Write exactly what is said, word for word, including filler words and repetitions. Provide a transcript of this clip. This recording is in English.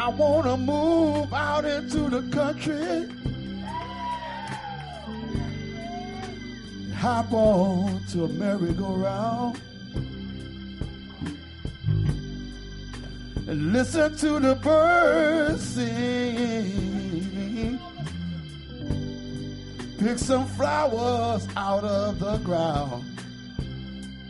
I want to move out into the country. Hop on to a merry-go-round and listen to the birds sing. Pick some flowers out of the ground.